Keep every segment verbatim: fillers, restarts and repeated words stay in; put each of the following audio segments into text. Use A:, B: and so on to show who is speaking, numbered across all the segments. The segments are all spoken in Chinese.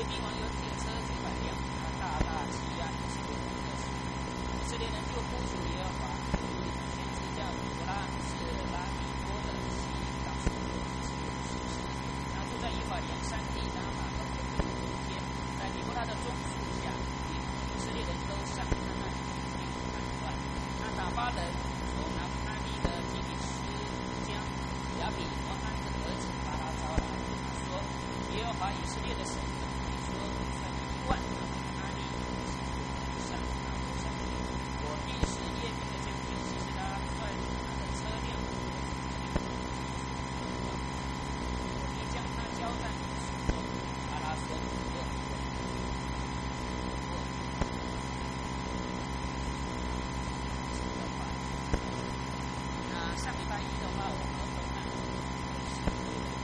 A: 帝王有铁车几百辆，他大大欺压以色列人的事。以色列人就呼求耶和华，先知叫以弗拉是拉米多的西告诉我是事实。他住在以法莲山地拉玛和北中间，在以弗拉的棕树下，以色列人都上他那里去砍断。他打发人从拿弗他利的基比斯将亚比挪安的儿子巴拉招来，他说：耶和华以色列的神说，算一万拿弗他利的上拿弗上去，我必使耶宾的将军西斯拉率领他的车辆，我必将他交在你手中。巴拉说：不用，不用。那上礼拜一的话，我们都看是为了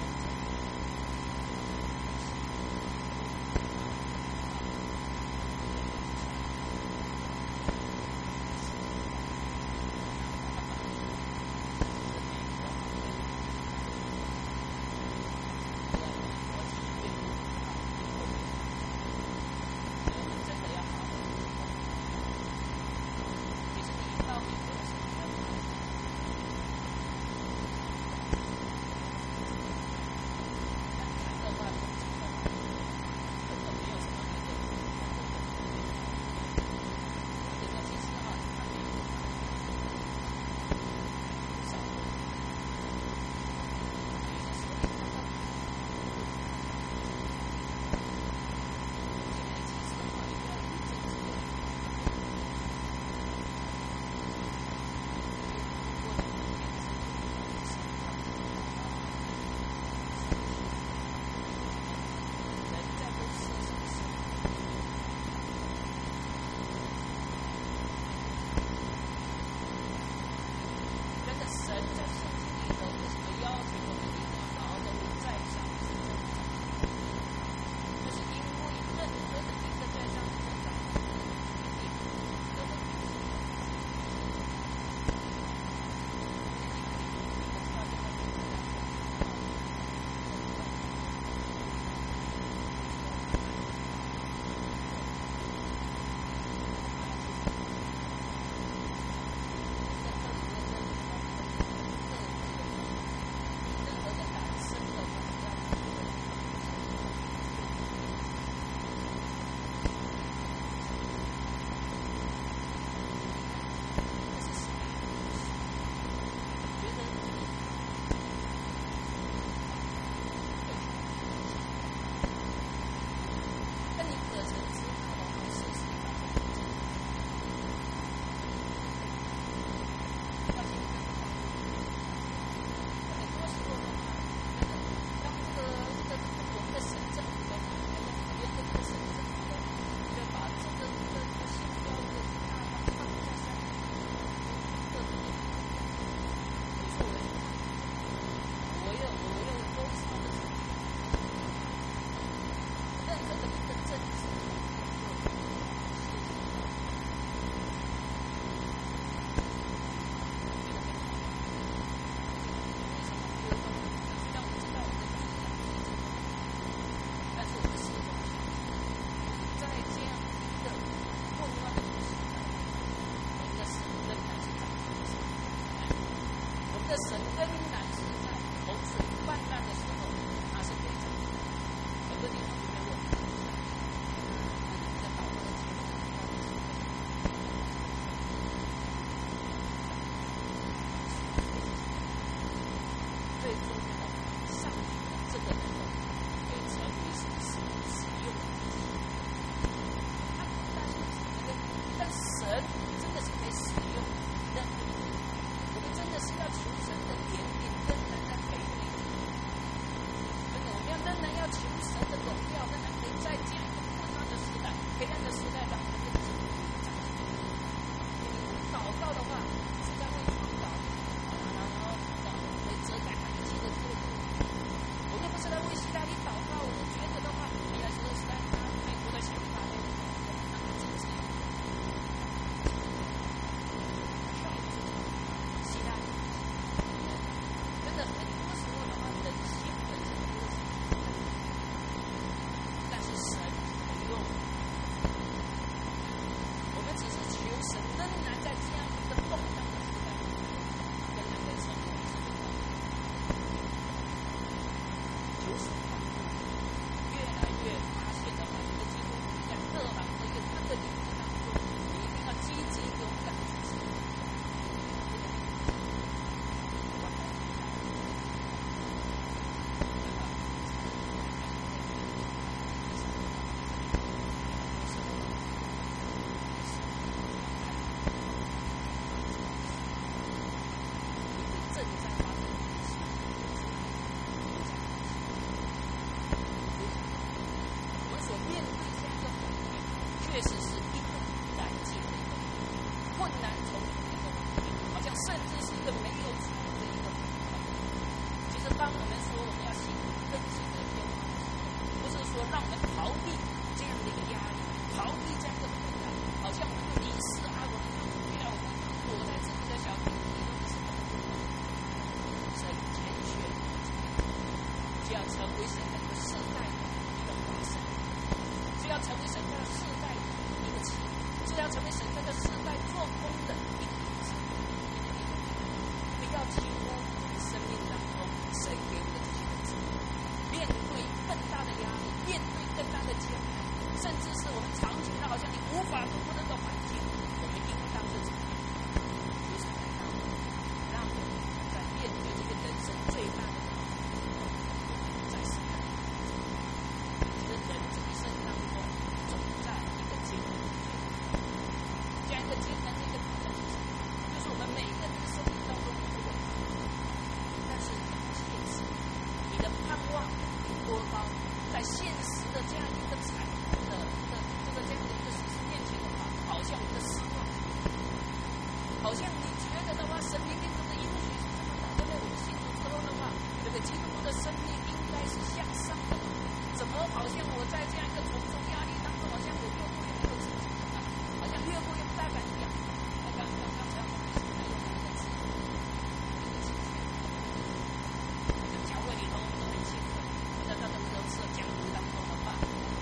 A: 逃避这样的一个压力，逃避这样的困难，好像我们就迷失啊，我们就不要，我们躲在自己的小圈子里头，是什么？神拣选，就要成为神的一个世代的一个化身，就要成为神这个世代的一个器，就要成为神这个世代做工的一个影子。不要轻忽生命当中神给我们的这些恩赐，面对更大的压力，面对更大的艰难，甚至是我们长期的好像你无法突破的环境，我们应当是怎么样？就是让我们让我们在面对这个人生最大的挑战，在神的这个人这一生当中，总在一个艰难，这样一个艰难的一个挑战是什么？就是我们每个人的生命当中都有，但是现实，你的盼望多高，在现实的这样一个残酷的的这个这样的一个事实面前的话，好像一个失望，好像你觉得的话，神明命中的应许是这么大，对不对？我们信主之后的话，这个基督徒的生命应该是向上的，怎么好像我在这样一个重重压力当中，好像我越过越没有自己啊，好像越过越不带感一样。刚刚刚才我们一起来用一个词，一个情绪，就教会里头我们都很兴奋，我在他的这个是江湖当中的话，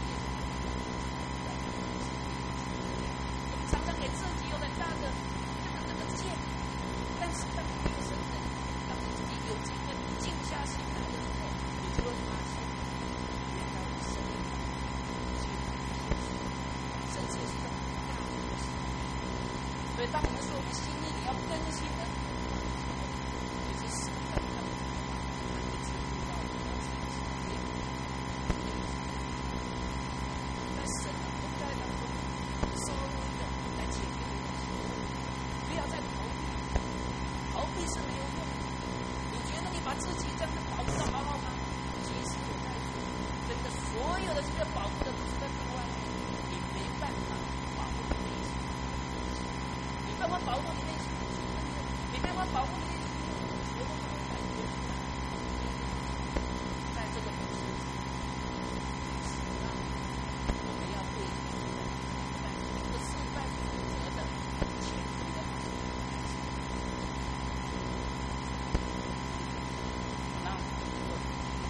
A: 我们常常给自己有很大的这个这个建议，但是当你越深的，当你自己有这个静下心来的时候，你就会发现，原来我们生命其实神其实是很大的一个事。所以当我们说我们心意也要更新的时候，其实神在他们一直遇到我们要自己的生命，在神的同在当中，稍微的来解决这个问题，不要再逃避，逃避是没有用的。你觉得你把自己这样的保护的好好吗？其实有在做，真的所有的这个保护的都是在另外面，你没办法保护你内心。你办法保护你内心的自尊，你办法保护你内心的绝望的感觉。在这个同时，是让我们要对在这个世代负责的前途的发生。那我们如果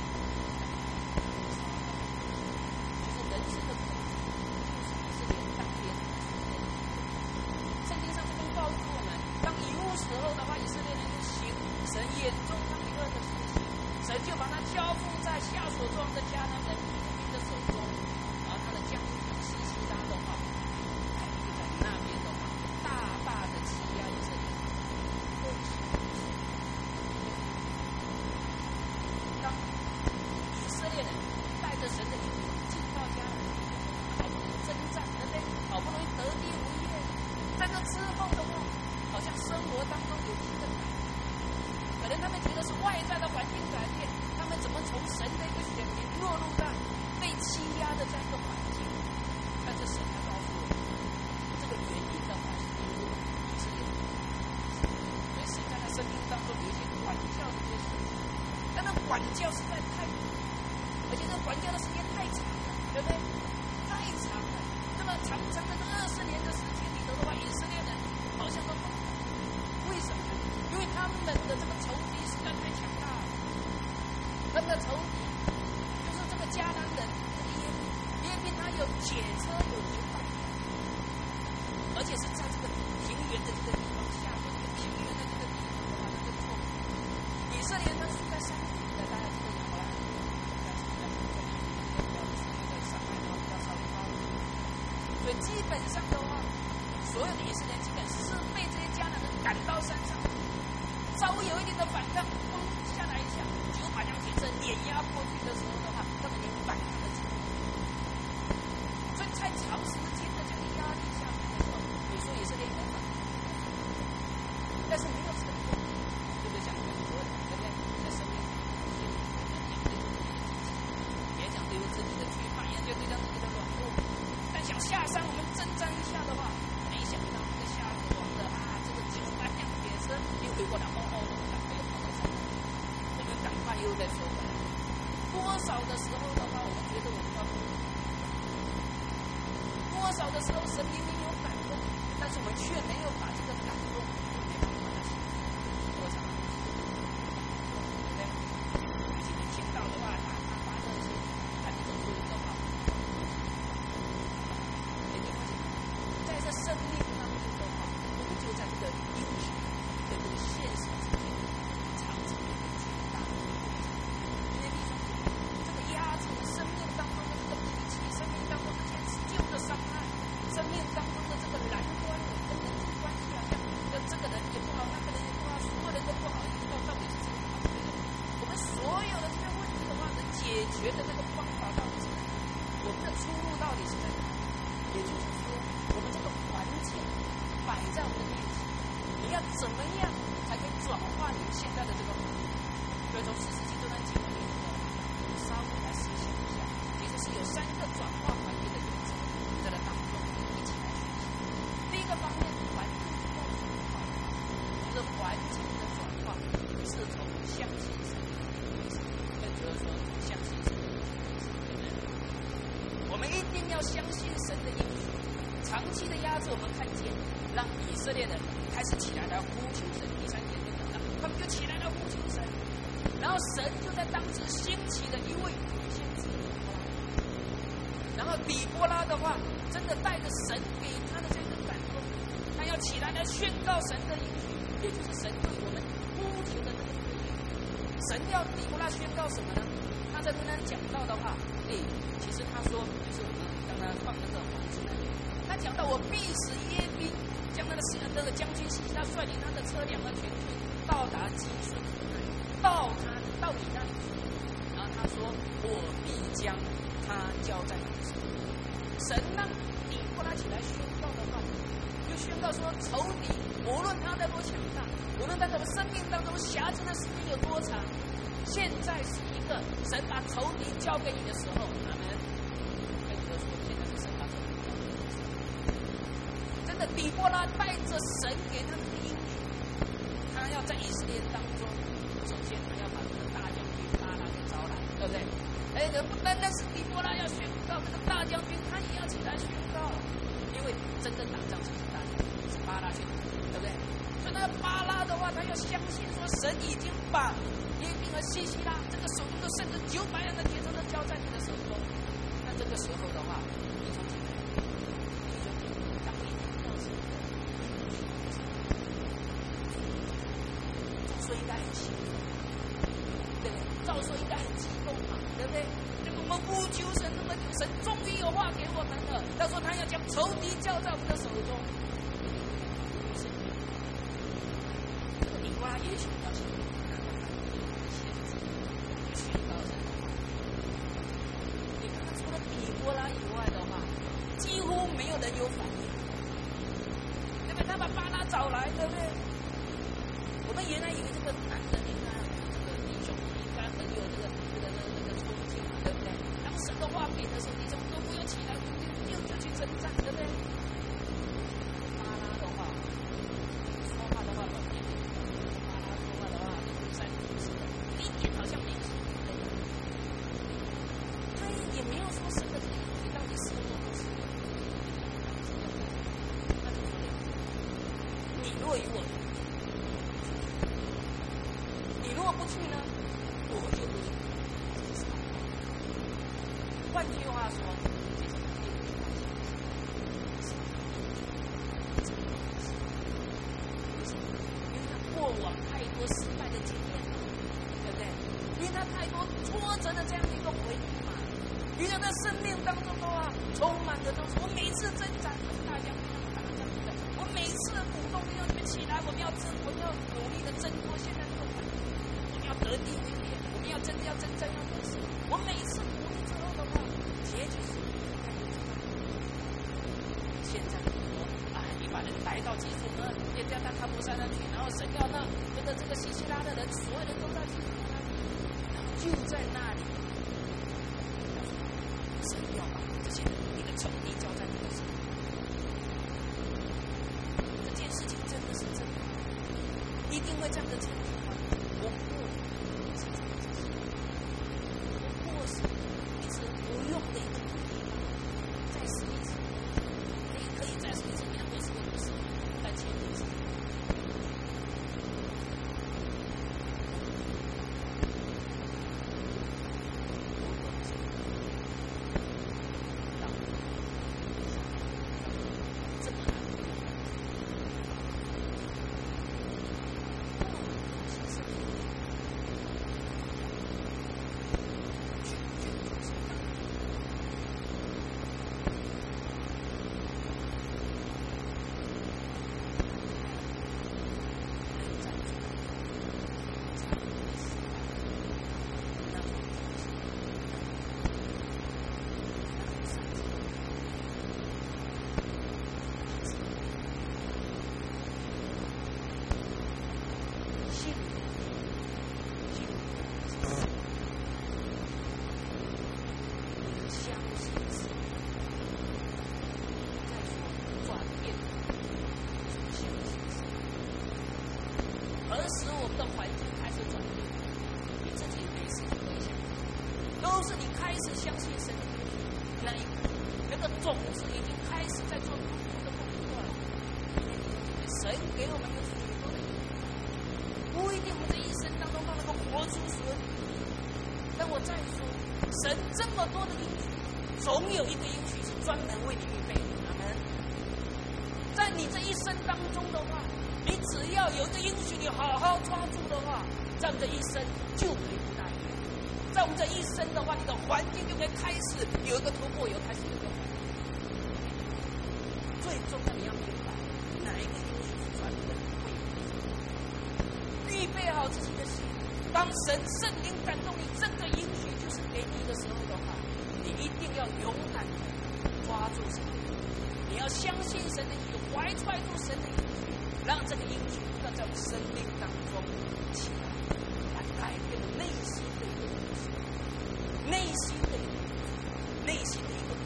A: 其实人生的苦就是连当连圣经上这边告诉我们，当以物时候的话，以色列人就行神眼中看为恶的事情，神就把他交付在下所庄的迦南人的手中，而他的将军西西拉的话，就在那边的话，大大的欺压以色列人。当以色列人带着神的应许进到迦南，好不容易征战，对不对？好不容易得地为业，在这之后的话，好像生活当中有一个改变，可能他们觉得是外在的环境改变，他们怎么从神的一个选民落入到被欺压的这样一个环境？但是神他告诉我们，这个原因的话是因为以色列人，所以神在他生命当中有一些管教的一些事情，但那管教实在太多，而且这管教的时间太长了，对不对？太长了。那么长长的这二十年的时间里头的话，以色列人好像都不懂，为什么呢？因为他们的这个仇敌实在太强大了，他们的仇敌就是这个迦南人，这个耶宾，耶宾他有铁车有牛马，而且是在这个平原的这个地方下面，这个平原的这个地方的话，那个错。以色列人他是在山顶的，大家知道亚伯拉罕，但是在这个在山脉的话比较稍微高一点，所以基本上的话，所有的以色列人基本是被这些迦南人赶到山上，稍微有一点的反抗，嘣下来一下，就把两铁车碾压过去的时候的话，他们连反抗的机会都没有。所以在长时间的这个压力下面的时候，你说以色列人反抗，但是没有成功，对不对？像很多人，对不对？在生命也想对自己的惧怕，也对自己的软弱，但想下山我们征战一下的话，没想到这个下王的啊，这个九百辆铁车又回过来，哦哦，我们赶快又跑到山上，我们赶快又再说回来。多少的时候的话，我们觉得我们要少的时候，神明明有感动，但是我们却没有把这个感动给放在心里，多少？对不对？有些人听到的话，他他发热心，还没走出一个话，对不对？在这生命当中的话，我们就在这个应许跟这个现实之间，常常有巨大的落差。因为弟兄姐妹，这个压制你生命当中的这个脾气，生命当中这些旧的伤害，生命当中的这个难关，跟人际关系好像，要这个人也不好，那个人也不好，所有人都不好，一直到到底是怎么好的？我们所有的这些问题的话，能解决的这个方法到底是哪里？我们的出路到底是在哪里？也就是说，我们这个环境摆在我们的面前，你要怎么样才可以转化你现在的这个环境？所以从四世纪这段经文里面，我们稍微来思想一下，其实是有三个转化环境的原则，在这当中一起来学习。第一个方面，环境要转化，就是环境的转化是从相信神开始，跟主要说相信神，对不对？我们一定要相信神的应许。长期的压制，我们看见让以色列人开始起来了呼求神。第三节就讲到，他们就起来了呼求神，然后神就在当时兴起了一位女先知底波拉。然后底波拉的话，真的带着神给他的这个感动，他要起来来宣告神的应许，也就是神对我们呼求的那个回应。神要底波拉宣告什么呢？他在跟他讲到的话，哎，其实他说，就是我们刚才放那个黄字那边。他讲到我必使耶宾将那个那个将军西西拉率领他的车辆和全军到达基顺河那里，到他到你那里去。然后他说我必将他交在你手中。神让底波拉起来宣告的话，就宣告说仇敌无论他的多强大，无论他的生命当中辖制的时间有多长，现在是一个神把仇敌交给你的时候。阿们。跟你说，现在是神把仇敌交给你的时候。真的，底波拉带着神给他的应许，他要在以色列当中，首先他要把这个大将军巴拉给招来，对不对？哎，不单单是底波拉要宣告，这个大将军他也要起来宣告，因为真正打仗是大将军，是巴拉去打，对不对？所以那个巴拉的话，他要相信说神已经把耶宾和西西拉这个手中的甚至九百人的铁车都交在你的手中。那这个时候的话，你从这个，你说当你听到什么？照说应该很兴奋，对不对？照说应该很激动嘛，对不对？就我们呼求神那么久，神终于有话给我们了。他说他要将仇敌交在我们的手中。是，这个底波拉也许要信。波拉以外的话，几乎没有人有反应，对不对？他把巴拉找来，对不对？我们原来以为这个男的应该这个弟兄应该很有这个这个这个这个冲劲嘛，对不对？当神的话给的时候，弟兄都不要起来，就就去征战，对不对？巴拉的话，说话的话，本面巴拉说话的话，三不四的，一点好像没有。他也没有说神的。到底是或不是？那就说了，你若与我同去，你若不去呢，我就不去。换句话说，这种并不是为什么？因为他过往太多失败的经验，对不对？因为他太多挫折的这样的一个回忆嘛。因为在生命当中的话，充满着都是我每次征战，我是大将军，我打仗的。我每次的鼓动弟兄姊妹起来，我们要争，我们要努力的挣脱现在这个环境，我们要得地为业，我们要真的要真正要得胜。我每次鼓励之后的话，结局是现在我啊，你把人带到基础呢，也叫到卡布山那去，然后神要让这个这个西西拉的人，所有人都到基础那里，然后就在那里。神要把这些人你的仇敌交在你的手里，这件事情真的是真的，一定会这样的成就吗？我过是这样子，我过是一次无用的一个努力吗？再试一次， 相信神的应许，那一刻，那个种子已经开始在做不同的工作了。神给我们有许多的应许，不一定我们这一生当中都能够活出所有。但我再说，神这么多的应许，总有一个应许是专门为你预备的。阿门。在你这一生当中的话，你只要有一个应许，你好好抓住的话，在我们这一生就可以不大一样。在我们这一生的话，你的环境就可以开始有一个突破，有开始有一个改变。最重要你要明白，哪一个应许是专门为你预备好自己的心。当神圣灵感动你，这个应许就是给你的时候的话，你一定要勇敢的抓住神，你要相信神的应许，怀揣住神的应许，让这个应许不断在我们生命当中起来，来改变内心的一个故事，内心的一个内心的一个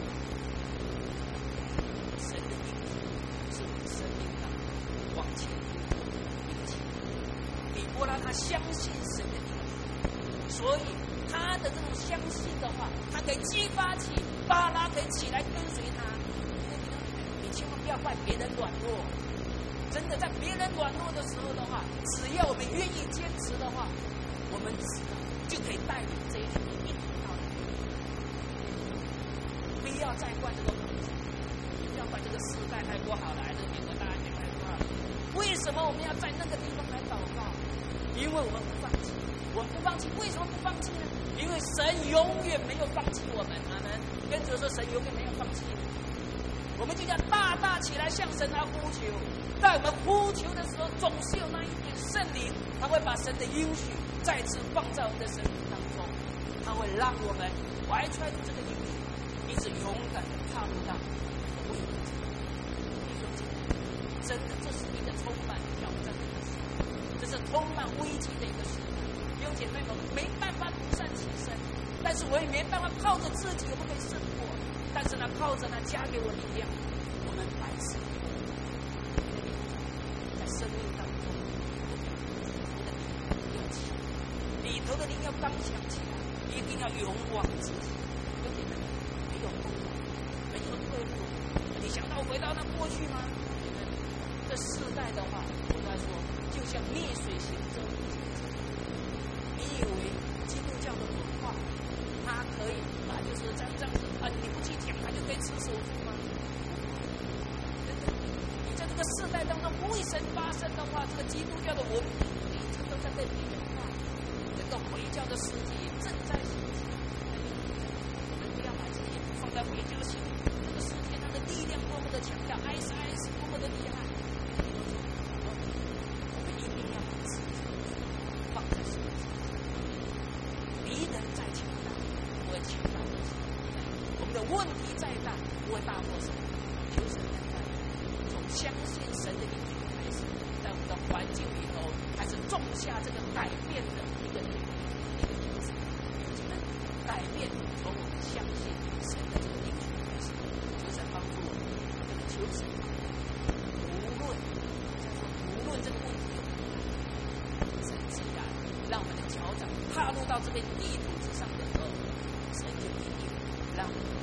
A: 神的应许是我们生命当中往前一个起。比波拉他相信神的应许，所以他的这种相信的话，他可以激发起巴拉可以起来跟随他。你千万不要怪别人软弱，真的在别人软弱的时候的话，只要我们愿意坚持的话，我们知道就可以带领这一群人一同到底。不要再怪这个环境，不要怪这个时代太不好了，还是别的大家太不好了。为什么我们要在那个地方来祷告？因为我们不放弃，我们不放弃。为什么不放弃呢？因为神永远没有放弃我们。阿门。跟着说，神永远没有放弃我们。我们就要大大起来向神来呼求。在我们呼求的时候，总是有那一点圣灵，他会把神的应许再次放在我们的生命当中，他会让我们怀揣住这个应许，一直勇敢的踏入到未来。真的，这是一个充满挑战的时代，这是充满危机的一个时代。弟兄姐妹们，没办法独善其身，但是我也没办法靠着自己我们可以胜过，但是呢，靠着呢加给我力量，我们来胜过。在生命当中，要起来，里头的灵要刚强起来，一定要勇往直前。弟兄姐妹们，没有后退，没有退步。你想到回到那过去吗？这世代的话，我该说，就像逆水行舟。你以为基督教的文化，它可以啊，就是这样这样子啊，你不去讲，它就可以持守住吗？真的，你在这个世代当中不为神发声的话，这个基督教的文明一直都在被边缘化，这个回教的世界也正在兴起。我们不要把自己放在回教心里，这个世界它的力量多么的强大 ，I S I S 多么的厉害。问题再大，不会大过神。求神来带领，从相信神的应许开始，在我们的环境里头，开始种下这个改变的一个一个因子。改变从我们相信神的这个应许开始。求神帮助我们，这个求神，无论无论这个问题有多大，神既然让我们的脚掌踏入到这片泥土之上的时候，神就一定让我们。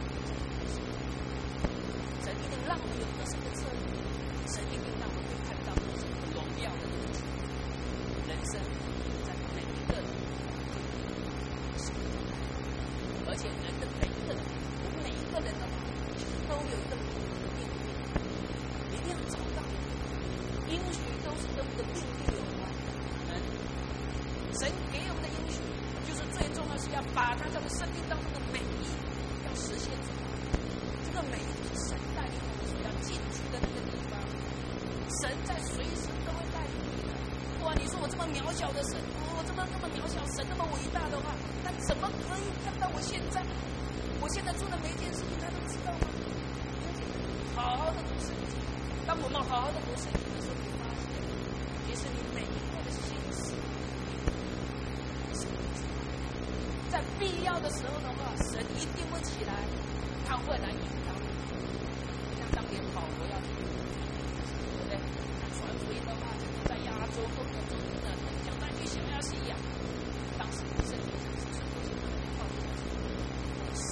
A: 让我们有得胜的策略，神一定让我们可以看到得胜的荣耀的日子。人生在每一个人是不同的，而且人的每一个人，我们每一个人的话，都有一个不同的命运。一定要找到应许都是跟我们的命运有关。嗯，神给我们的应许，就是最重要是要把它在我们生命当中的美意要实现出来。这个美意就是神带领我们所要进去的那个地方，神在随时都会带领你的。哇，你说我这么渺小的神，我这么这么渺小，神那么伟大的话，那怎么可以看到我现在？我现在做的每一件事情，他都知道吗？好好的读圣经，当我们好好的读圣经的时候，你发现，其实你每一个的心思，神知道。在必要的时候的话，神一定会起来，他会来引导你。像当年保罗要去，对不对？传福音的话，就在亚洲各个州的，讲在去小亚细亚。当时圣经上是说什么？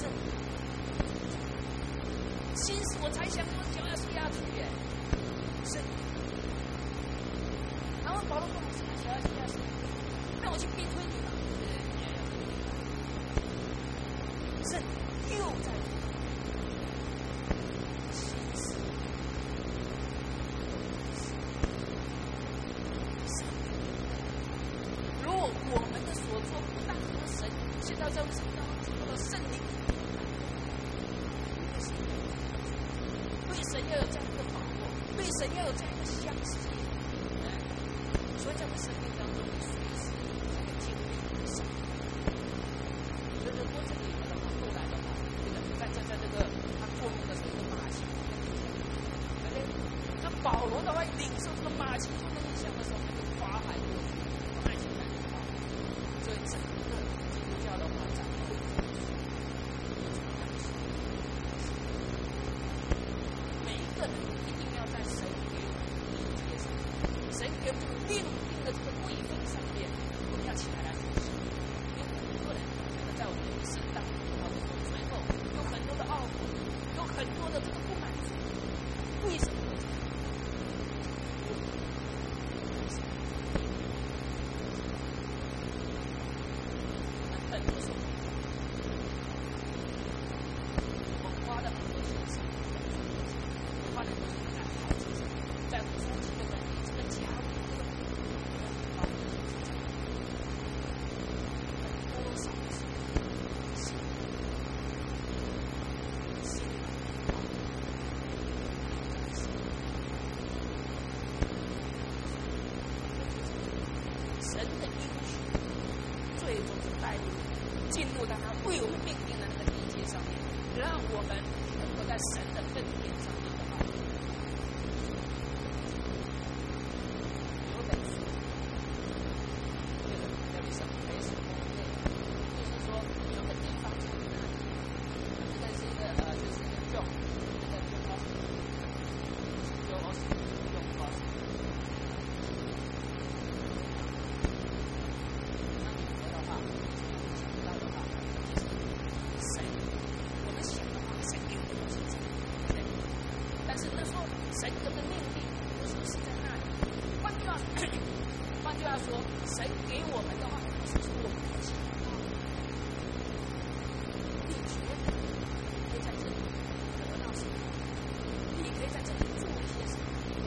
A: 今时我才想我脚要下去耶，神。然后保罗说：“我现在脚要下去，那我去逼推你吧。”神又在其实，如果我们的所作不但和神现在在我们生命当中经过了圣灵，对神要有这样的把握，对神要有这样的相信，所以在我们生命当中随时在经历神。所以说过这里面的话，后来的话，这个在在在这个他做梦的时候，这个马其顿的印象，对不对？那保罗的话领受这个马其顿的印象的时候，他就发海过去，马其顿的话，所以整个基督教的话，在后每一个人一定要在神给我们的理解上，神给我们这个命定的这个位分上面，我们要起来来学习。有很多人可能在我们的一生当中的话，我们最后有很多的懊悔，有很多的这个不满足，为什么会这样？很多时候，我们花了很多心思，我花了很多心思在孩子上，在夫妻的问题，这个家务的问题，花了很多心思，多少是心心神的应许，最终是带领进入到他为我们命定的那个地界上面，让我们能够在神的恩典上面的话，有本书，就是要比什么可以什么内容，就是说有个地方在那里，这个是一个呃，就是一个 John， 那个 John Austin，John Austin，John Austin。但是那时候神给的命令不是是在那里，换句话换句话说，神给我们的话是说我们可以想到的。你觉得你可以在这里得到什么？你可以在这里做一些什么？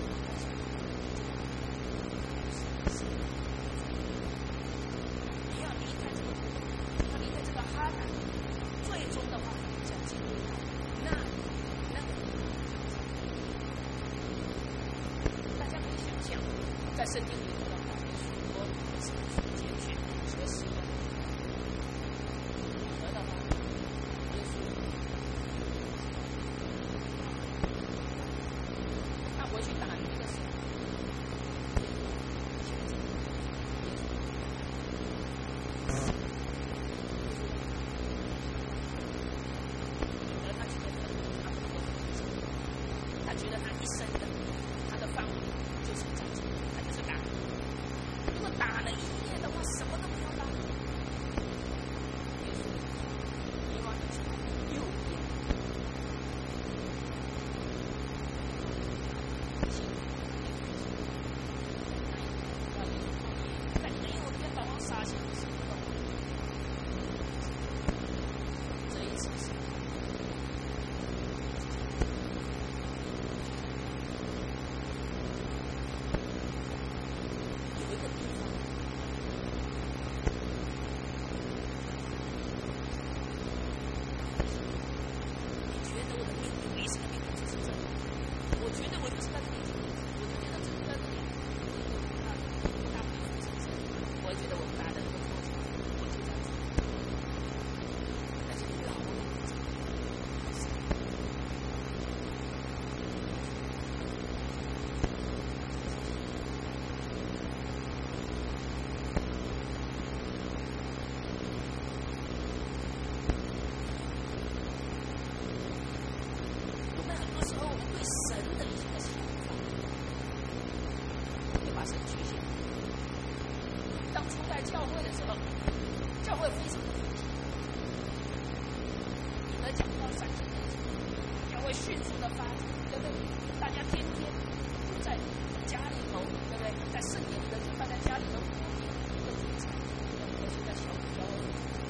A: 你要离开这个，你要离开这个哈南，最终的话将进入到那那个。大家可以想象，在圣经里头的话，有许多是所拣选、所使用的。而的话，耶稣他回去打鱼的时候，耶稣亲自耶稣，而他觉得他不够自己，他觉得他一生的他的范围就是在这里，他就是打。如果打了一夜的话，什么都不要打。耶稣，你往你右边，在你的右边把王杀下来，什么都不要。这一次是。有一个地方，你觉得我的命运为什么命运就是这样？我觉得我就是在这里，我就觉得这个在这里，大不了是这样。我觉得我打的那个过程，我就在这里，但是老了，我们很多时候，我们对神的一些想法，会把神局限。当初在教会的时候，教会非常的普及，你们讲到三十年前，教会会迅速的发展，对不对？大家天天就在家里头，对不对？在圣殿里的就放在家里头一个主菜，我现在小组教会。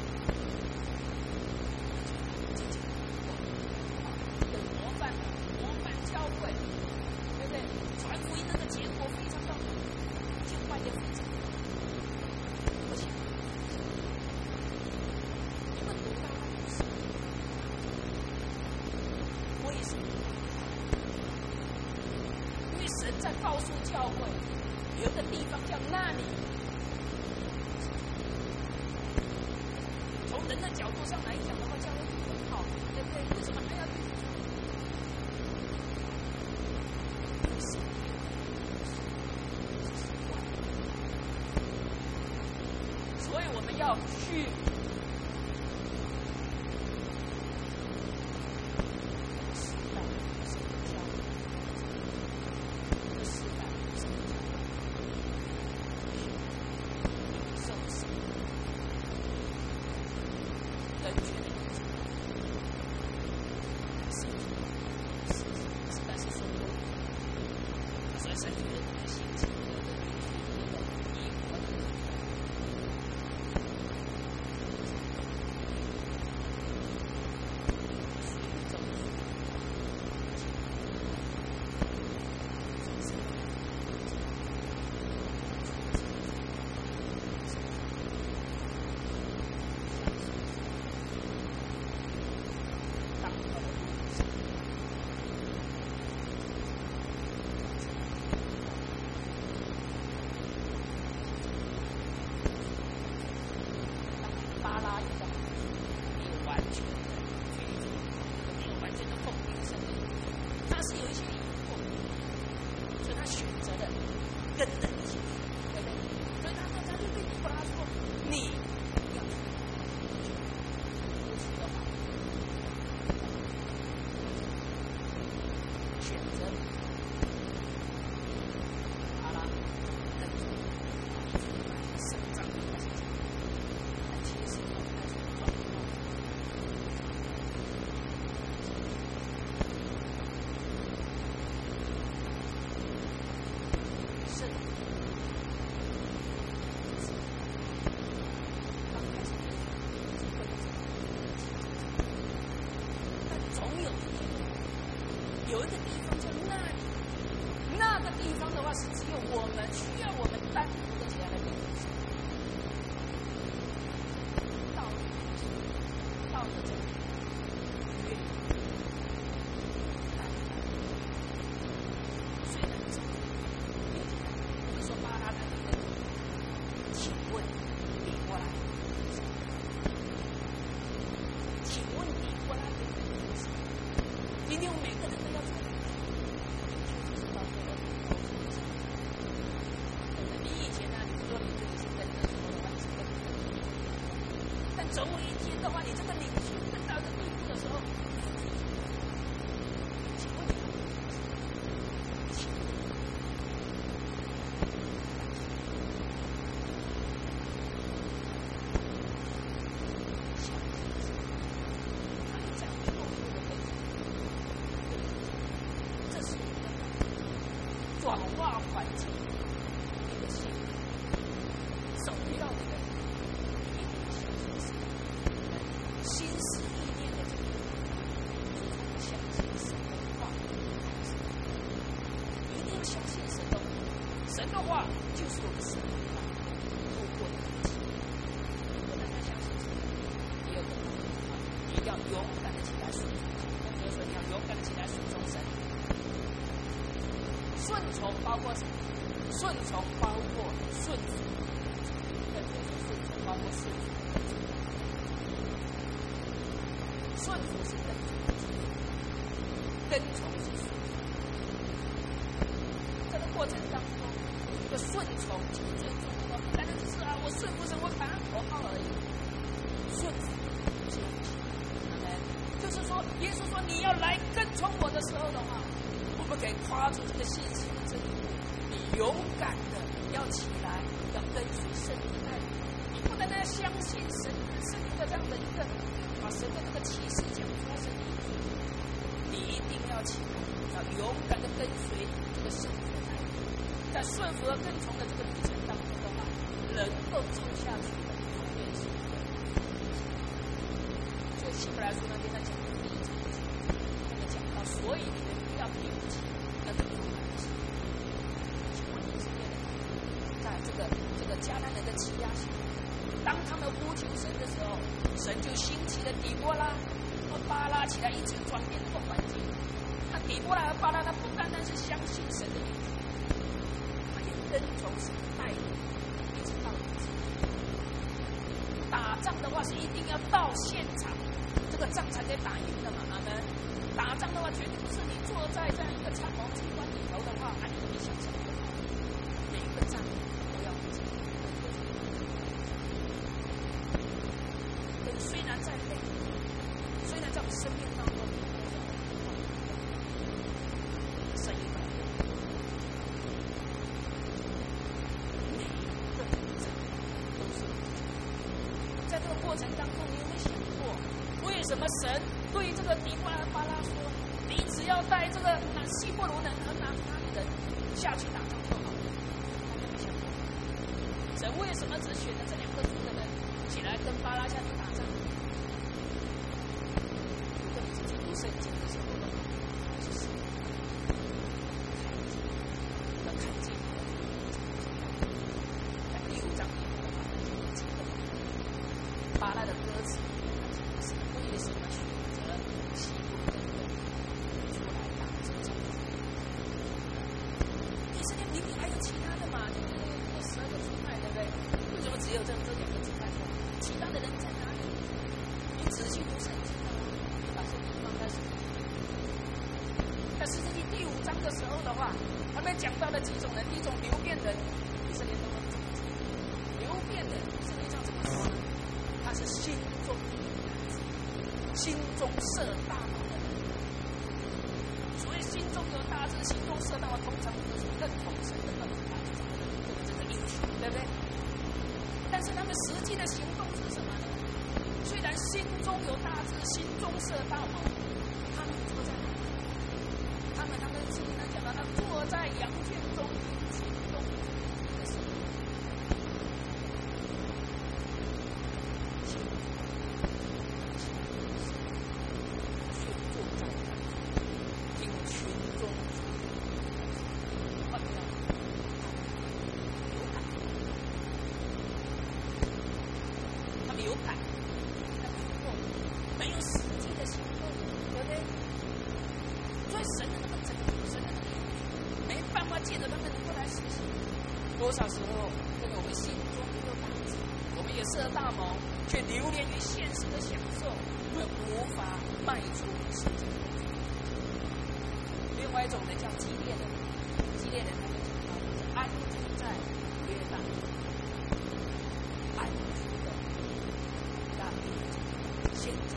A: 模范模范教会，对不对？传福音那个结果非常的好，敬拜也非常好，而且你们读到的故事，为什么？因为神在告诉教会，有一个地方叫那里。从人的角度上来讲的话，教会很好，对不对？为什么还要？所以我们要去时代什么教育？这个时代什么教育？受神人权的影响，是是是，但是说不，所以神觉得这个心情，这个人权的义务。有一个地方叫那里，那个地方的话是只有我们需要我们单独的起来的地方。到了，到了这里，约虽然是我们说巴拉的那个，请问你过来，请问你过来的是什么？今天我们每个人都要做。总有一天的话，你这个领袖跟到这地步的时候，请问你，请问这是转化环境一个心，走到这个。心思意念的这个，相信神的话，一定要相信神的话。神的话就是我们生命当中透过的一切。不单单相信神，第二个，你要勇敢的起来顺从神。比如说，你要勇敢的起来顺从神。顺从包括什么？顺从包括顺服。跟着说顺从包括顺服。顺服是跟从，跟从是顺服。这个过程当中，一个顺从其实最重要的，不单单只是啊，我顺服神，我喊口号而已。顺服是有其他的，就是说，耶稣说你要来跟从我的时候的话，我们可以夸出这个信息的真理。你勇敢的要起来，要跟随圣灵带领。你不单单要相信神神的这样的一个。把神的这个启示讲出来，神你一定勇敢的跟随这个圣父的带领，在顺服和跟从的这个旅程当中的话，能够走下去的，永远是一个。所以希伯来书那边在讲的第一章，那个讲到，所以你们不要丢弃，要提防反击。希望以色列人在这个这个迦南人的欺压下，当他们呼求神的时候，神就兴起了底波拉和巴拉起来，一起转变这个环境。那底波拉和巴拉，他不单单是相信神的应许，他也跟从神带领，一直到底。打仗的话是一定要到现场，这个仗才可以打赢的嘛，阿们。打仗的话，绝对不是你坐在这样一个参谋机关里头的话，还可以想象的。每一个仗都要自己。虽然在累，虽然在我们生命当中，神也不能每一个仗都是。在这个过程当中，你有没有想过，为什么神对这个底波拉巴拉说：“你只要带这个南希伯伦人和拿他的人下去打仗就好了？”大家有没有想过？神为什么只选了这两个族的人起来跟巴拉下去打仗？如果你自己读圣经的时候的话，就是要看见在第五章里面的话，巴拉的歌词是为什么选择希伯伦人出来打这仗？以色列明明还有其他的嘛，就是有十二个支派，对不对？为什么只有这这两个支派？其他的人在哪里？你仔细读圣经啊，把圣经放在圣经。在诗经第五章的时候的话，他们讲到了几种人，第一种流变人，以色列都会这么讲。流变人，圣经上怎么说呢？他是心中心中设大谋的人。所谓心中有大志，心中设大谋，通常都是认同神的本来这个这个应许，对不对？但是他们实际的行动是什么呢？虽然心中有大志，心中设大谋，他们坐在哪里？他们他们圣经上讲到，他坐在羊圈中听群众的声音。心中却坐在那里听群众换掉他们有感，但没有动，没有实际的行动，对不对？所以神的那个真理，神的那个应许，没办法借着他们能够来实行。多少时候，真的我们心中有大志，我们也设大谋，却流连于现实的享受，我们无法迈出实际的动作。另外一种人叫激烈的人，激烈的人他们讲到是安住在约旦，安住的大地，现在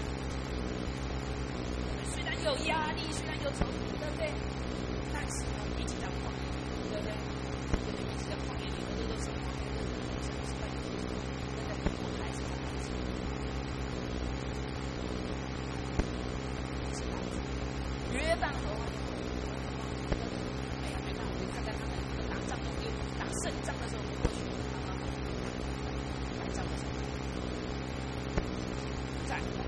A: 虽然有压力，虽然有冲突，对不对？但是呢，一起在旷野，对不对？对不对？一起在旷野里头，这都是旷野的城市在里头，真的，我还是在安静。是安住。约旦河湾的哎呀，约旦，我们看看他们打仗有没有打胜仗的时候过去，打仗的时候，战斗。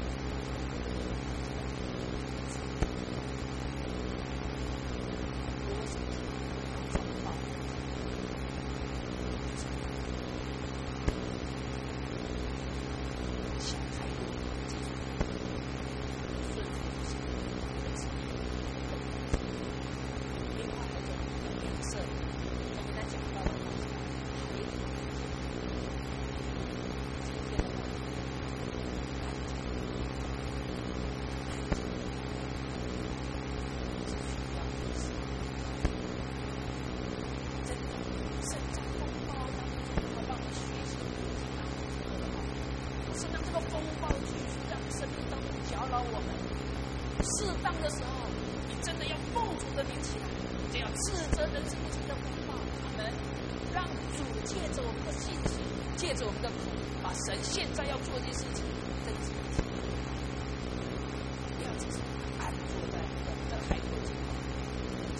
A: 适当的时候，你真的要奉主的名起来，这要斥责人生的这个风暴。我们让主借着我们的信心，借着我们的口，把神现在要做的事情真实的经历。不要只是安坐在这个海口之后，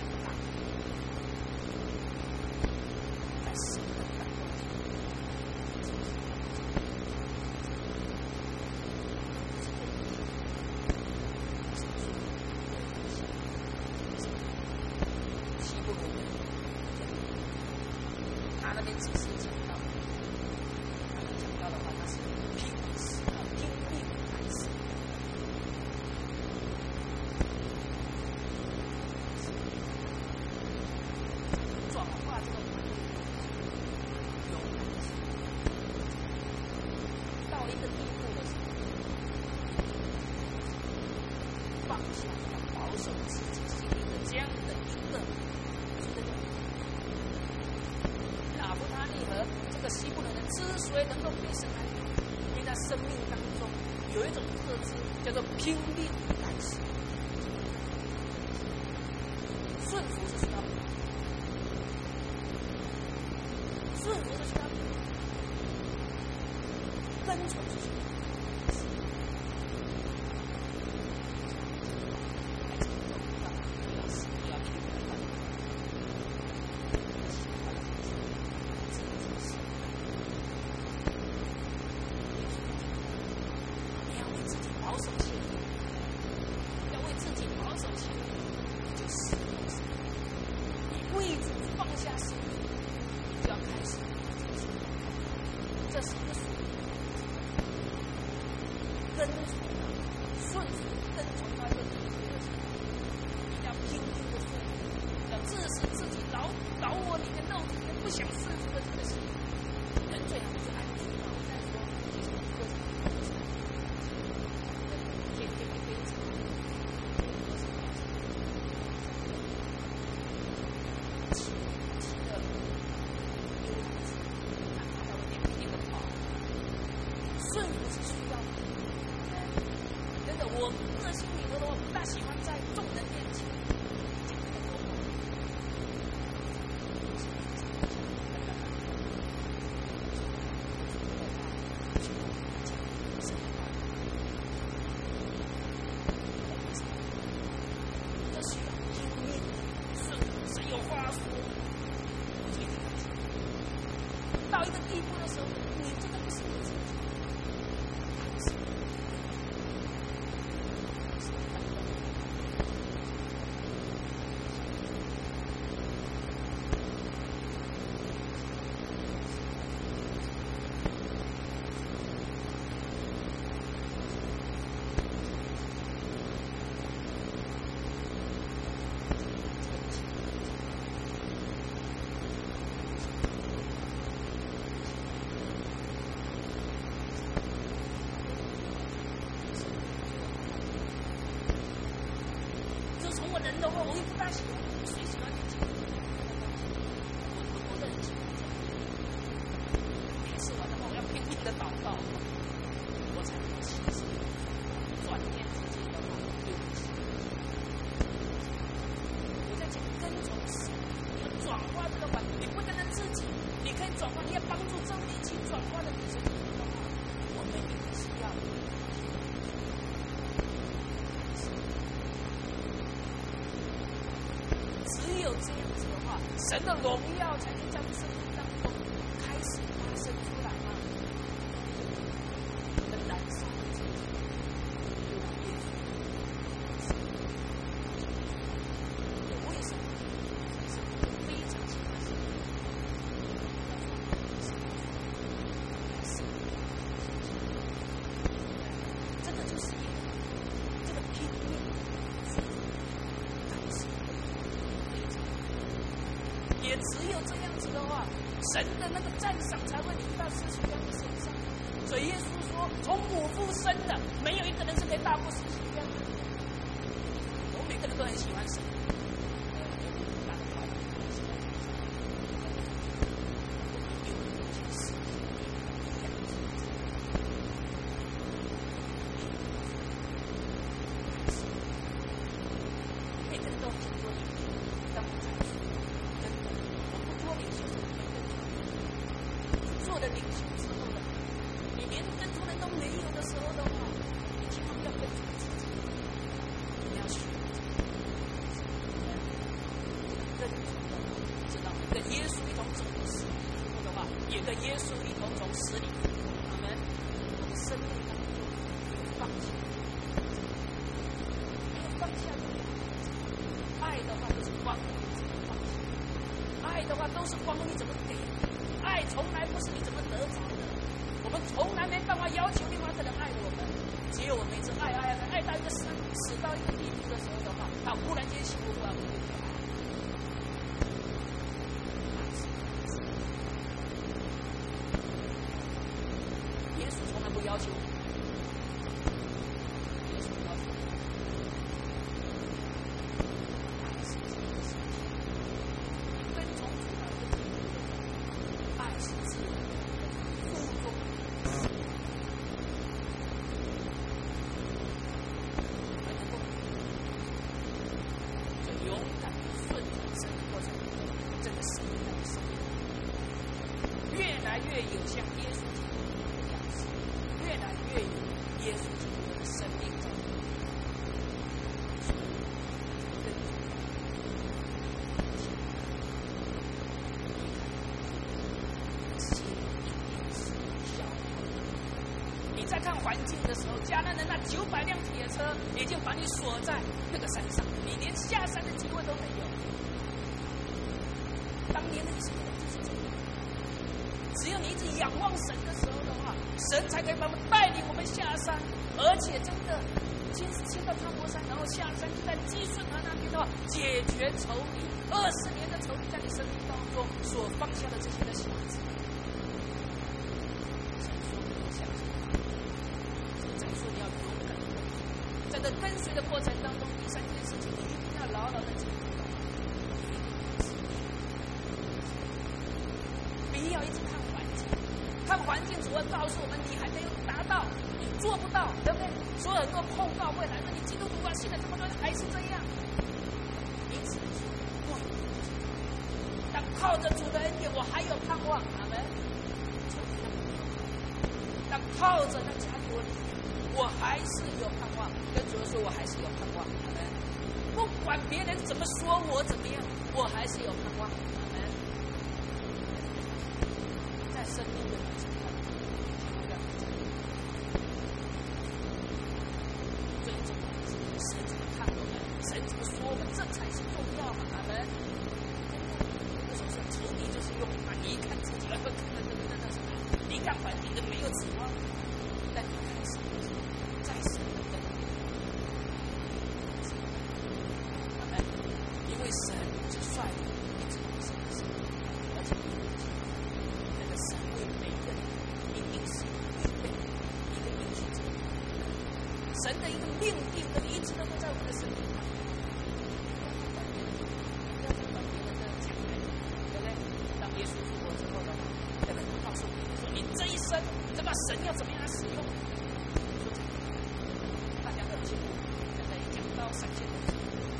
A: 只是讲道，讲道的话，那是拼死啊，拼命来死。转化这个观念，有到一个地步的时候，放下保守自己心里的这样的一个这个拿布他利和这个西布伦人之所以能够被神来用，因为在生命当中有一种特质叫做拼命敢死。顺服是需要的，顺服是需要的，跟从是需要的。到一个地步的时候，你真的不是你自己。人的话，我也不大喜欢，谁喜欢念经？我我我很喜欢这样。每次完的话，我要拼命的祷告，我才能起身转念之间的话，对不起。我在讲跟从神，你要转化这个环，你不单单自己，你可以转化，你要帮助周围一起转化的弟兄姊妹的话，我们也是要。只有这样子的话，神的荣耀才能在生命当中开始发生出来嘛。我们燃烧的自己，就让耶稣我为什么？是非常喜欢神，这个就是一个这个拼命。也只有这样子的话，神的那个赞赏才会临到施洗约翰的身上。所以耶稣说，从母腹生的，没有一个人是可以大过施洗约翰的。我们每个人都很喜欢神，呃，有大的快乐，喜欢这个神，有有些事情一样子。每个人都很想做领袖，但不在乎。做了领袖之后的，你连跟从人都没有的时候的话，你千万不要跟从自己，你要学跟从的话，知道跟耶稣一同走的死里复活的话，也跟耶稣一同从死里复活。阿门。我们生命当中有放下，没有放下的爱的话，就是光，你怎么放下？爱的话都是光，你怎么给？爱爱从来不是你怎么得着的，我们从来没办法要求另外一个人爱我们。只有我们一直爱爱爱爱到一个死死到一个地步的时候的话，他忽然间醒悟过来，我们就爱。耶稣从来不要求我们，耶稣要求我们爱是这个事情，你跟从主的爱是自然的，负重。勇敢顺从神的过程，这个生命的生命越来越有像耶稣基督的样子，越来越有耶稣基督的生命在里面。跟心一定是消耗。你在看环境的时候，迦南人那九百辆铁车已经把你锁在那个山上，你连下山的机会都没有。当年的以色列人就是这样，只有你一直仰望神的时候的话，神才可以把我们带领我们下山，而且真的先先到塔摩山，然后下山就在基顺河那边的话，解决仇敌二十年的仇敌在你生命当中所放下的这些的瑕疵。神说你要相信他，神说你要勇敢的跟随，在这跟随的过程当中，第三件事情你一定要牢牢的记住。不要一直看环境，看环境只会告诉我们你还没有达到，你做不到，对不对？所有很多控告会来说你基督徒啊，信了这么多年还是这样。因此说，不如当靠着主的恩典，我还有盼望，阿门。当靠着那家里问题，我还是有盼望。跟主说，我还是有盼望，阿门。不管别人怎么说我怎么样，我还是有盼望，阿门。在生命的旅程当中，千万不要最重要的是神怎么看我们，神怎么说我们，这才是重要嘛，阿门。有时候仇敌就是用啊，你一看自己，看看看看看什么，你看环境都没有指望，但你看神的时候，在神的跟阿门。因为神是率领一直往神的生命，而且那个神为每一个人一定是预备一个应许者，神的一个命定的一直都会在我们的生命当中。不要管别人的讲台，对不对？当耶稣复活之后的话，那个人告诉你说，你这一生，你知道神要怎么样来使用？大家都有经过，对不对？讲到三千多次。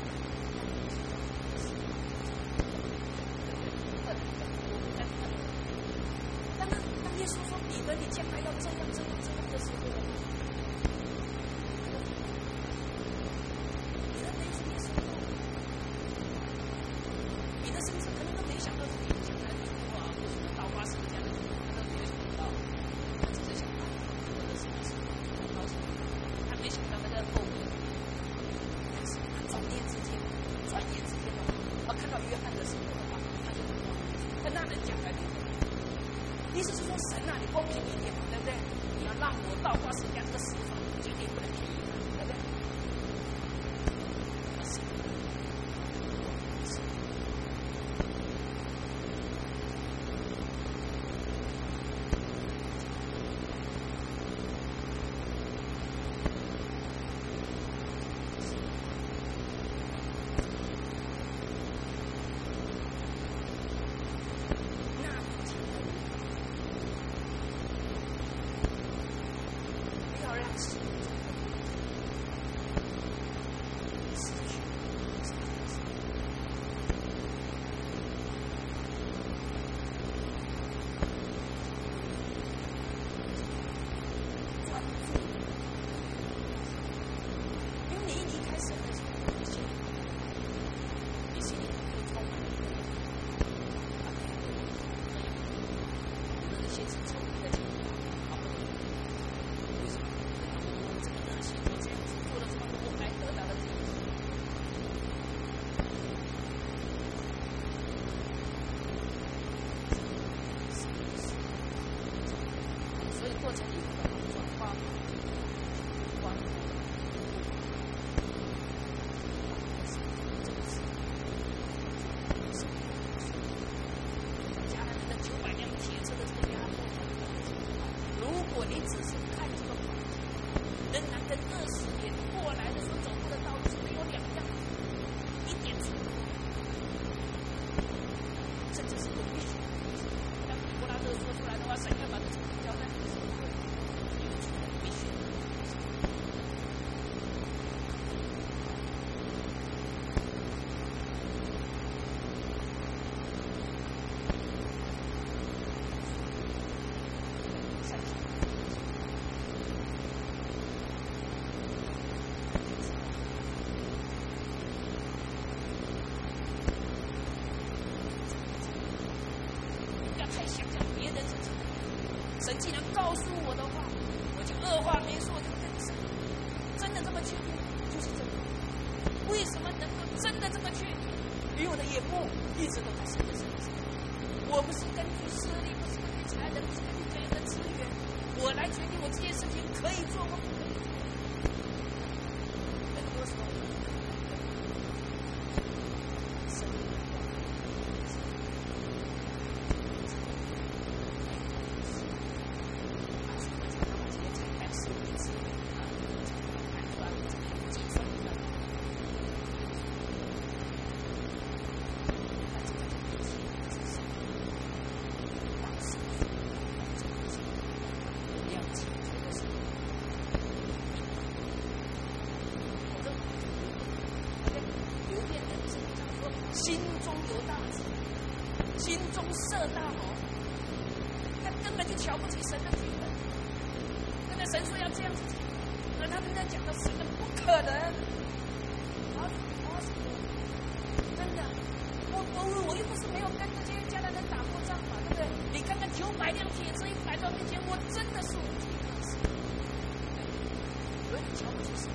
A: 耶稣说：“彼得，你将来要这样、这样、这样的时候，彼得没什么想到，彼得甚至可能都没想到自己将来会哇，为什么刀疤什么这样的，他都没有想到，他只是想到我的什么事，高兴，他没想到那个后面，但是他转念之间，转眼之间的话，他看到约翰的时候的话，他就跟那人讲来。”意思是说，神啊，你公平一点嘛，对不对？你要让我倒挂十字架这个死法，绝对不能便宜他，对不对？是，是。 告诉我的话，我就二话没说就跟上。真的这么确定？就是真的。为什么能够真的这么确定？因为我的眼目一直都在神的身上。我不是根据势力，不是根据才能，不是根据这样的资源，我来决定我这件事情可以做或不可以。很多时候，神的力量，啊，什么才能把这些才干事情资源啊，才能把判断、计算的。心中有大志，心中设大谋，他根本就瞧不起神的剧本。跟着神说要这样子，而他们在讲的神的不可能。啊，真的，我我我又不是没有跟这些迦南人打过仗嘛，对不对？你看看九百辆铁车一摆到面前，我真的是无计可施。有点瞧不起神。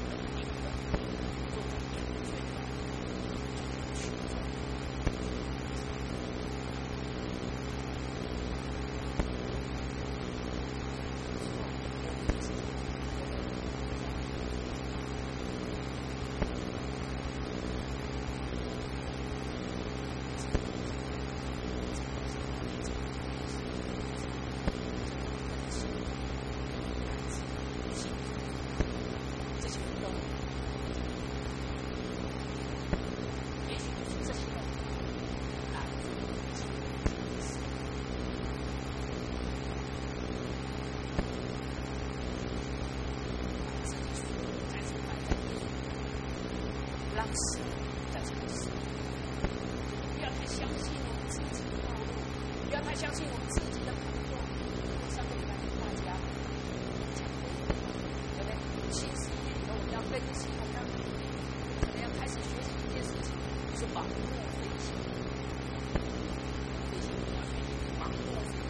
A: 相信我们自己的判断。上个礼拜跟大家讲过，对不对？新十一年以后，我们要更新，我们要可能要开始学习一件事情，是盲目飞行。飞行我们要学习盲目飞行。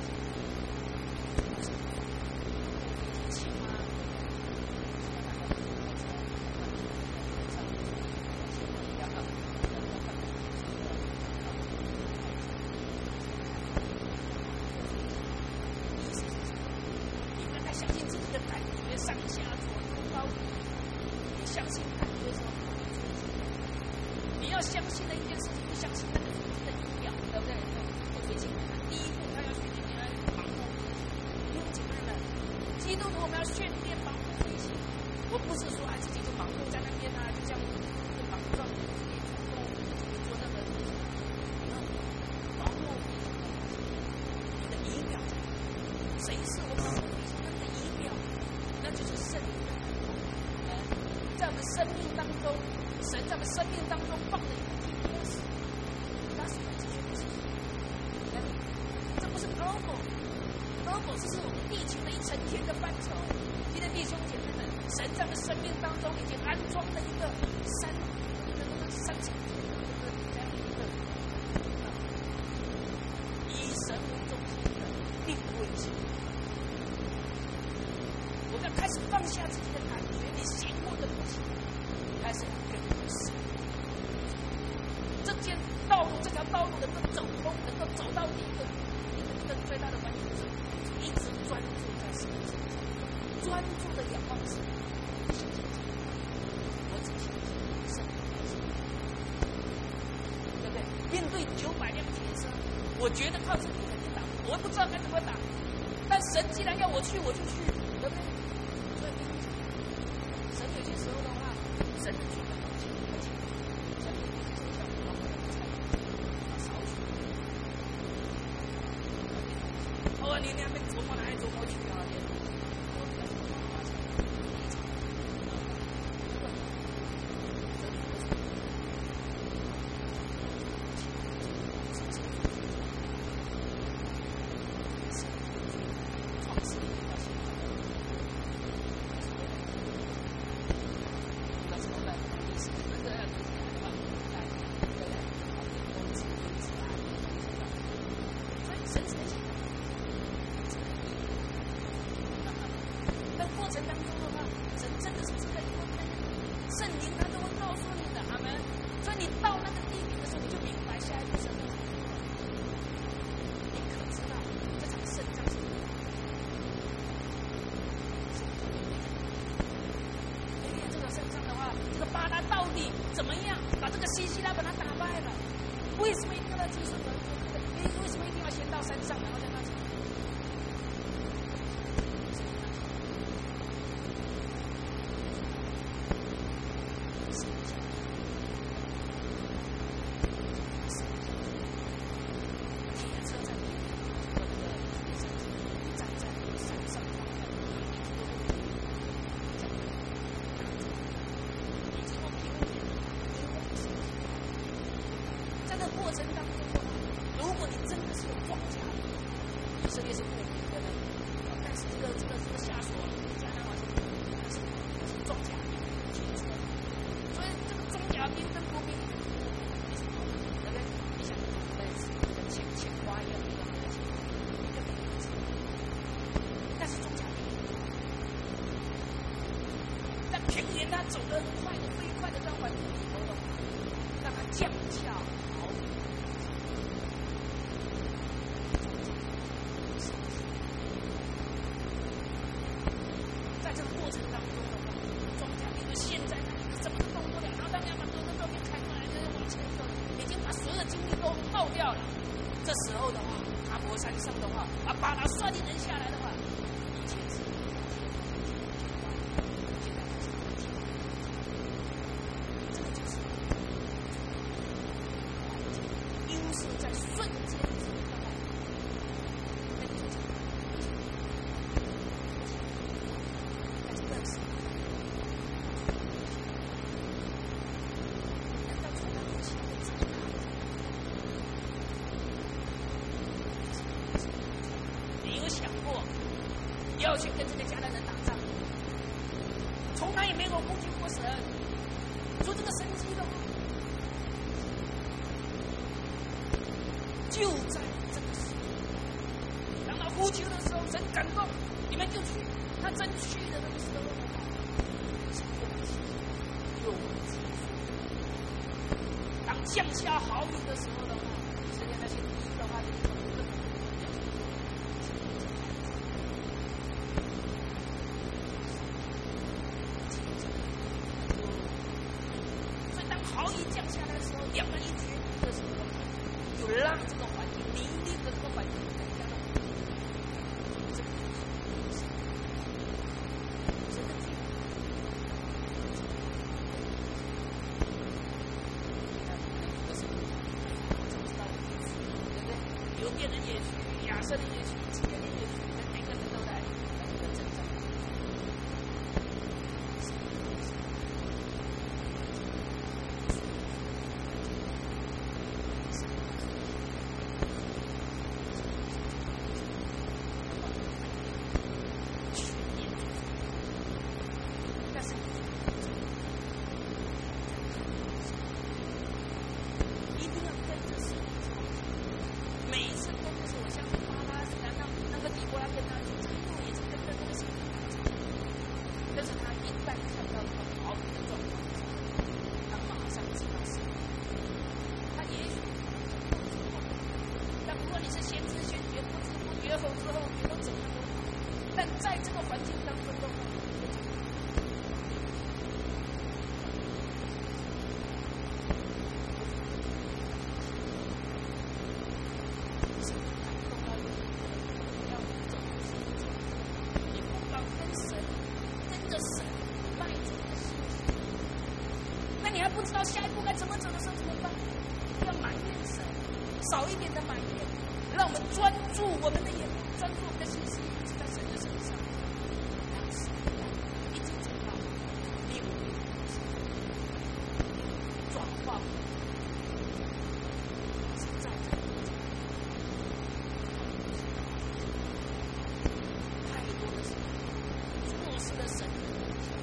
A: 青蛙，相信自己的感觉，上下左右高低，你相信感觉什么？你要相信的一件事情，相信那个飞机的仪表，对不对？飞行员第一步他要学习你要盲目飞行，弟兄姐妹们，基督徒我们要训练盲目飞行。我不是说啊自己就盲目在那边啊，就像盲撞自己冲动，自己做任何事情，盲目飞行，你的仪表在哪？谁是我盲目飞行？那就是圣灵的感动，在我们生命当中，神在我们生命当中放了一个 G P S， 那是我们这些的事情。这不是 normal，normal 这是我们地球的一层天的范畴。今天弟兄姐妹们，神在我们生命当中已经安装了一个三一个那个三层天的一个这样一个以神为中心的定位性。我们要开始放下自己的感觉，你行或者不行，开始跟神。这件道路，这条道路能够走通，能够走到底的，一个一个最大的关键是一直专注在神身上，专注的仰望神。我只相信神，对不对？面对九百辆铁车，我觉得靠自己肯定打，我不知道该怎么打，但神既然要我去，我就去，对不对？神有些时候的话，神的剧本很清楚，很清楚。像有些时候像我们的菜，啊，少许。哦，你那边琢磨来琢磨去啊，连我比较喜欢花菜，第一场，这个真的不是。神创世一定要写。 西西拉把他打败了。为什么一定要到基顺河？为什么一定要先到山上，然后再到基顺河？过程当中的话，如果你真的是有庄稼，以色列是不平的呢。但是这个这个这个下属迦南王是他是他是庄稼兵提出的，所以这个庄稼兵跟国民对不对？你想在跟钱钱花一样一样的钱，一个名字，但是庄稼兵在平原他走得很快的飞快的这样环境里头的话，让他降下。这时候的话，阿伯山上的话，啊，把他率领人下来的话，以前是，现在是，这个就是优势在瞬间之中，那个就是但是认识，难道从来不起会怎么样？想过要去跟这个迦南人打仗，从来也没有呼求过神，说这个神迹的话，就在这个时候，当他呼求的时候，神感动，你们就去。他真去的那个时候的话，是空气又急速。当降下好雨的时候的话，以色列那些敌的话就从这个。好雨降下来的时候，两人一决定的时候，就让这个环境泥泞的这个环境更加的这个就是神的计划。那是我怎么知道的？对不对？流变人也许，亚瑟人也许，几个人也许，每个人都来来这个征战。不知道下一步该怎么走的时候怎么办？要埋怨神，少一点的埋怨，让我们专注我们的眼光，专注我们的心思，一直在神的身上，让神一直走到令我们转化，是在这个过程太多的时候，漠视了神的面前。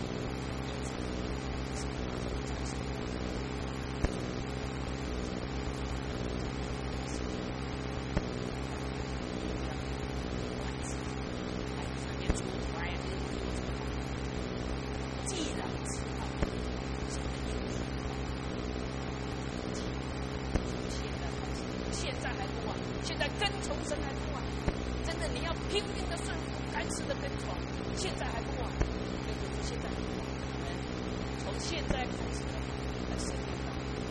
A: 现在跟从神还不晚，真的你要拼命的顺服，敢死的跟从，现在还不晚，跟着现在还不晚。从现在开始的，在生命当中，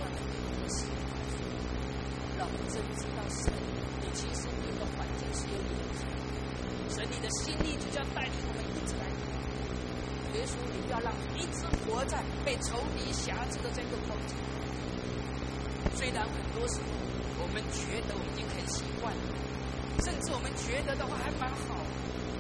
A: 断的给我们使用来说，让我们真知道神你其实对的环境是有影响，神你的心意就将带领我们一直来。耶稣，你不要让一直活在被仇敌辖制的这个光景。虽然很多时候我们觉得我们已经很习惯了，甚至我们觉得的话还蛮好的，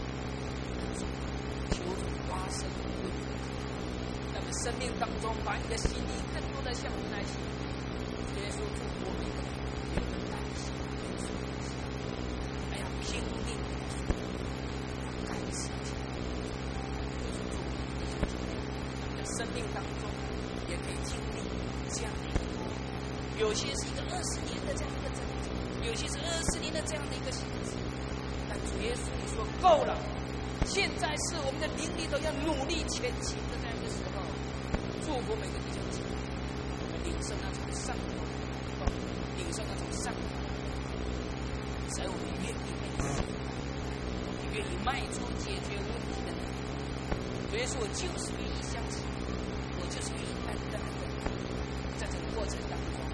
A: 求主发生问题，在我们生命当中把你的心意更多的向我们来写。耶稣祝福我们的，给我们耐心，给我们耐心，哎呀，拼命的说，干事情。就是祝福弟兄姐妹，我们的生命当中也可以经历这样的一个。有些是一个二十年的这样的一个征兆，有些是二十年的这样的一个形式。但主耶稣你说够了，现在是我们的灵力都要努力前行的这样的时候。祝福每个弟兄姐妹，我们领受那从上头的领受那从上头的，所以我们愿意被你，我们愿意迈出解决问题的能力。主耶稣，我就是愿意相信，我就是愿意单单的跟你，在这个过程当中。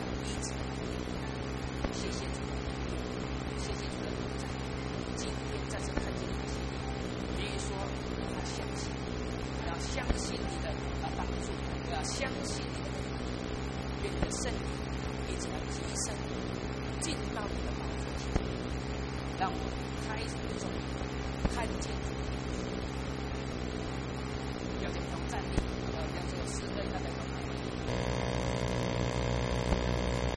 A: 谢谢主的恩典，谢谢主的同在。今天再次看见你的心意，所以说我要相信，我要相信你的帮助，我要相信你的恩典。愿你的圣灵一直来提升，进到你的宝座前，让我们开始中看见主